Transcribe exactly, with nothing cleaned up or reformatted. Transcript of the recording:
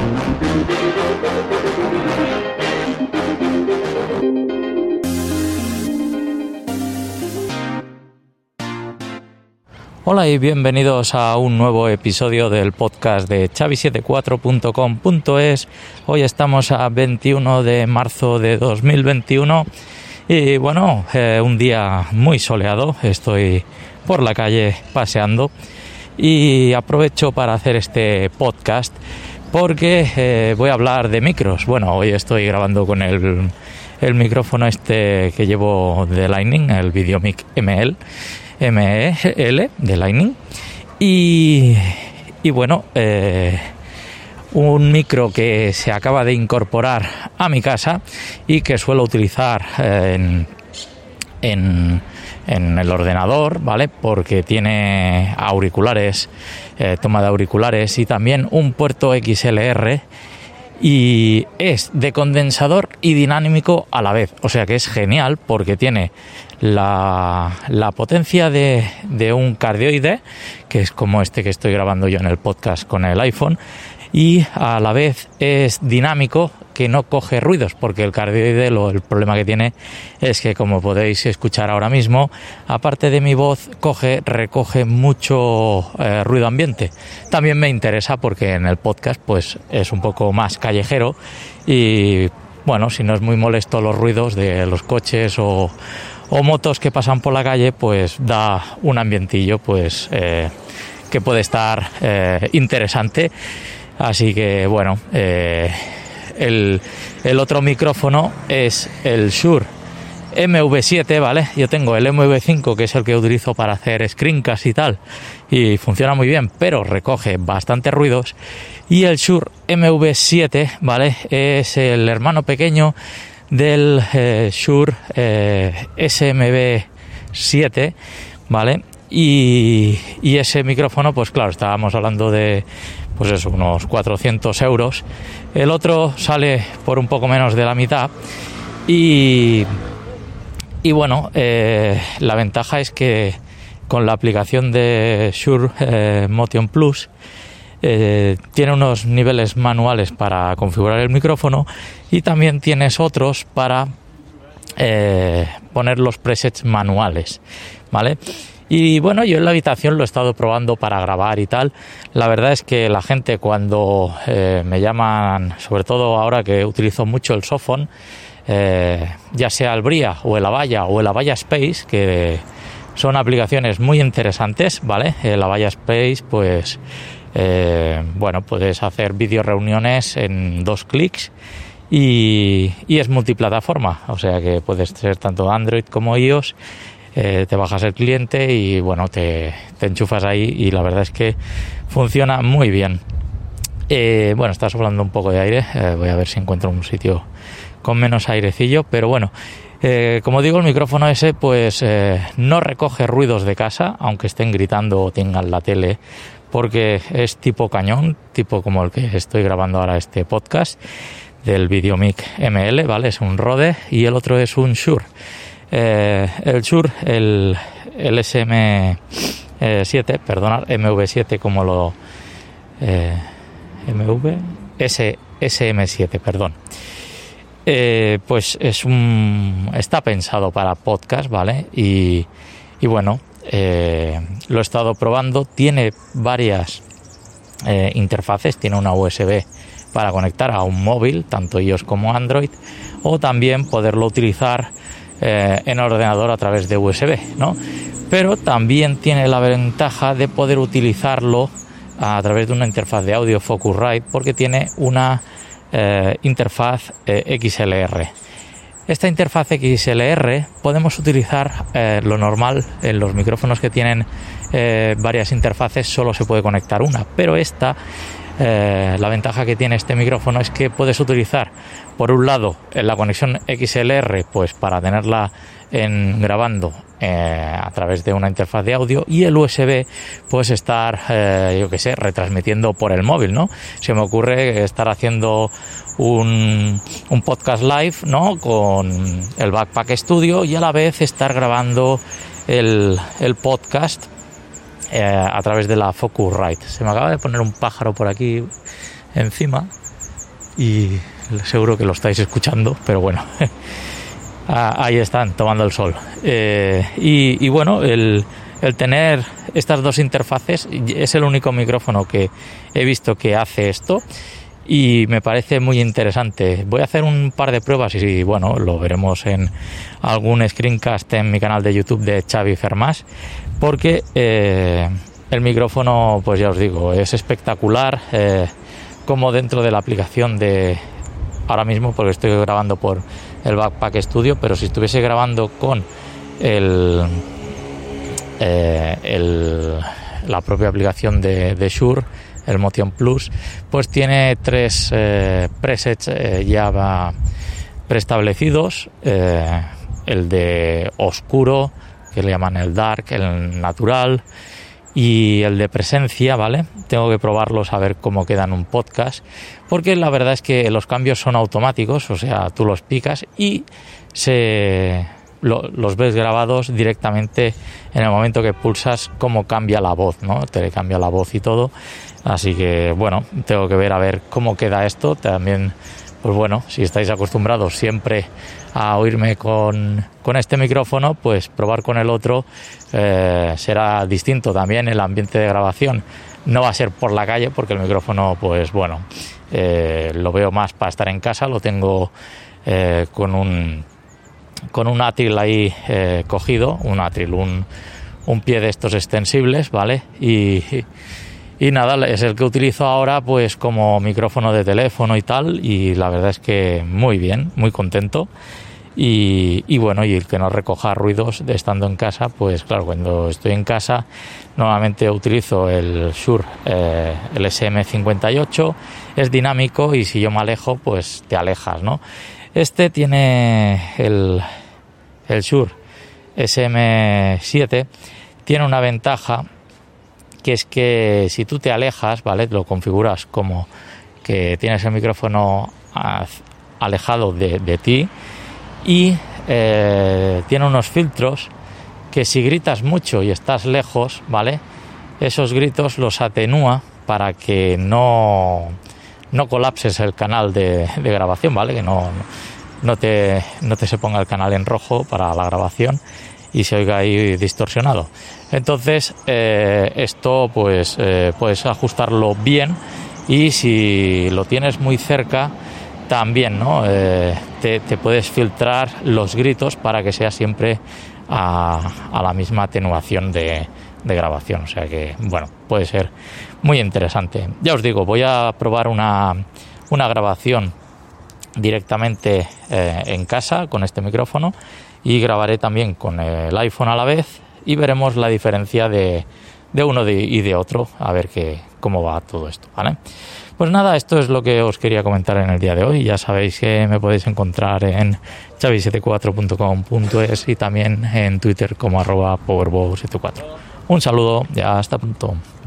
Hola y bienvenidos a un nuevo episodio del podcast de Xavi setenta y cuatro punto com punto es. Hoy estamos a veintiuno de marzo de dos mil veintiuno y bueno, eh, un día muy soleado. Estoy por la calle paseando y aprovecho para hacer este podcast porque eh, voy a hablar de micros. Bueno, hoy estoy grabando con el, el micrófono este que llevo de Lightning, el Videomic M L. M E L de Lightning y, y bueno, eh, un micro que se acaba de incorporar a mi casa y que suelo utilizar eh, en, en, en el ordenador, ¿vale? Porque tiene auriculares, eh, toma de auriculares y también un puerto X L R. Y es de condensador y dinámico a la vez, o sea que es genial porque tiene la, la potencia de, de un cardioide, que es como este que estoy grabando yo en el podcast con el iPhone, y a la vez es dinámico, que no coge ruidos, porque el cardioide lo, el problema que tiene es que, como podéis escuchar ahora mismo, aparte de mi voz, coge, recoge mucho eh, ruido ambiente. También me interesa porque en el podcast pues es un poco más callejero y bueno, si no es muy molesto los ruidos de los coches o, o motos que pasan por la calle, pues da un ambientillo pues eh, que puede estar eh, interesante. Así que bueno, eh, el, el otro micrófono es el Shure M V siete, ¿vale? Yo tengo el M V cinco, que es el que utilizo para hacer screencast y tal, y funciona muy bien, pero recoge bastantes ruidos. Y el Shure M V siete, ¿vale? Es el hermano pequeño del eh, Shure eh, S M V siete, ¿vale? Y, y ese micrófono, pues claro, estábamos hablando de pues eso, unos cuatrocientos euros. El otro sale por un poco menos de la mitad y, y bueno, eh, la ventaja es que con la aplicación de Shure eh, Motion Plus eh, tiene unos niveles manuales para configurar el micrófono y también tienes otros para eh, poner los presets manuales, ¿vale? Y bueno, yo en la habitación lo he estado probando para grabar y tal. La verdad es que la gente cuando eh, me llaman, sobre todo ahora que utilizo mucho el Sophone, eh, ya sea el Bria o el Avaya o el Avaya Space, que son aplicaciones muy interesantes, ¿vale? El Avaya Space, pues, eh, bueno, puedes hacer videoreuniones en dos clics y, y es multiplataforma, o sea que puedes ser tanto Android como iOS. Eh, te bajas el cliente y bueno, te, te enchufas ahí y la verdad es que funciona muy bien. Eh, bueno, está soplando un poco de aire, eh, voy a ver si encuentro un sitio con menos airecillo, pero bueno, eh, como digo, el micrófono ese pues eh, no recoge ruidos de casa, aunque estén gritando o tengan la tele, porque es tipo cañón, tipo como el que estoy grabando ahora este podcast del Videomic M L, ¿vale? Es un Rode y el otro es un Shure. Eh, el Shure, el, el S M siete, perdonad, M V siete como lo eh, M V S, S M siete, perdón. Eh, pues es un está pensado para podcast, ¿vale? Y, y bueno, eh, lo he estado probando. Tiene varias eh, interfaces, tiene una U S B para conectar a un móvil, tanto iOS como Android, o también poderlo utilizar Eh, en ordenador a través de U S B, ¿no? Pero también tiene la ventaja de poder utilizarlo a través de una interfaz de audio Focusrite, porque tiene una eh, interfaz eh, X L R. Esta interfaz X L R podemos utilizar eh, lo normal en los micrófonos que tienen eh, varias interfaces, solo se puede conectar una, pero esta Eh, la ventaja que tiene este micrófono es que puedes utilizar, por un lado, la conexión X L R, pues para tenerla en, grabando eh, a través de una interfaz de audio, y el U S B, pues estar, eh, yo qué sé, retransmitiendo por el móvil, ¿no? Se me ocurre estar haciendo un, un podcast live, ¿no? Con el Backpack Studio y a la vez estar grabando el, el podcast Eh, a través de la Focusrite. Se me acaba de poner un pájaro por aquí encima, y seguro que lo estáis escuchando, pero bueno, ahí están tomando el sol. Eh, y, y bueno, el, el tener estas dos interfaces es el único micrófono que he visto que hace esto y me parece muy interesante. Voy a hacer un par de pruebas y bueno, lo veremos en algún screencast en mi canal de YouTube de Xavi Fermás, porque eh, el micrófono, pues ya os digo, es espectacular, eh, como dentro de la aplicación de ahora mismo, porque estoy grabando por el Backpack Studio, pero si estuviese grabando con el, eh, el la propia aplicación de, de Shure, el Motion Plus, pues tiene tres eh, presets eh, ya preestablecidos, eh, el de oscuro, que le llaman el dark, el natural, y el de presencia, ¿vale? Tengo que probarlos a ver cómo queda en un podcast, porque la verdad es que los cambios son automáticos, o sea, tú los picas y se lo, los ves grabados directamente en el momento que pulsas, cómo cambia la voz, ¿no? Te cambia la voz y todo, así que bueno, tengo que ver a ver cómo queda esto. También, pues bueno, si estáis acostumbrados siempre a oírme con, con este micrófono, pues probar con el otro eh, será distinto. También el ambiente de grabación no va a ser por la calle, porque el micrófono, pues bueno, eh, lo veo más para estar en casa. Lo tengo eh, con un con un atril ahí eh, cogido, un atril, un, un pie de estos extensibles, ¿vale? Y, y, y nada, es el que utilizo ahora pues como micrófono de teléfono y tal, y la verdad es que muy bien, muy contento. Y, y bueno, y el que no recoja ruidos de estando en casa, pues claro, cuando estoy en casa normalmente utilizo el Shure, eh, el S M cincuenta y ocho, es dinámico y si yo me alejo, pues te alejas, ¿no? Este tiene el, el Shure S M siete, tiene una ventaja, que es que si tú te alejas, ¿vale? Lo configuras como que tienes el micrófono alejado de, de ti, y eh, tiene unos filtros que si gritas mucho y estás lejos, ¿vale? Esos gritos los atenúa para que no, no colapses el canal de, de grabación, ¿vale? Que no, no, te, no te se ponga el canal en rojo para la grabación y se oiga ahí distorsionado. Entonces eh, esto pues eh, puedes ajustarlo bien, y si lo tienes muy cerca también, ¿no? Eh, te, te puedes filtrar los gritos para que sea siempre a, a la misma atenuación de, de grabación. O sea que, bueno, puede ser muy interesante. Ya os digo, voy a probar una, una grabación directamente eh, en casa con este micrófono, y grabaré también con el iPhone a la vez y veremos la diferencia de, de uno de, y de otro, a ver qué, cómo va todo esto, ¿vale? Pues nada, esto es lo que os quería comentar en el día de hoy. Ya sabéis que me podéis encontrar en xavi setenta y cuatro punto com punto es y también en Twitter como arroba powerbow setenta y cuatro. Un saludo y hasta pronto.